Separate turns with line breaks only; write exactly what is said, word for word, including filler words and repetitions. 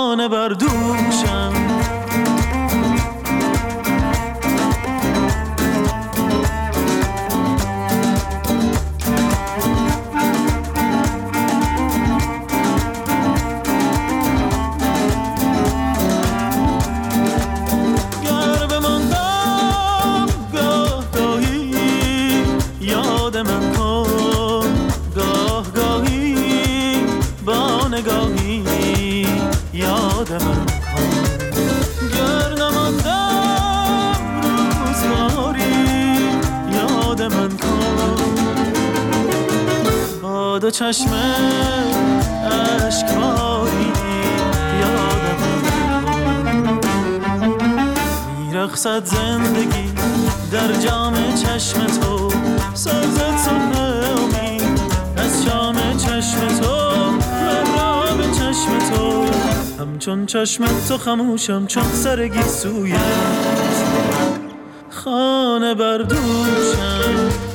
خانه بر دوشم.
و چشم اشکباری یادم میرقصد زندگی در جام چشم تو، سازد صبح امید از شام چشم تو، مراب چشم تو، همچون چشم تو خموشم چون سرگی سویت، خانه بر دوشم.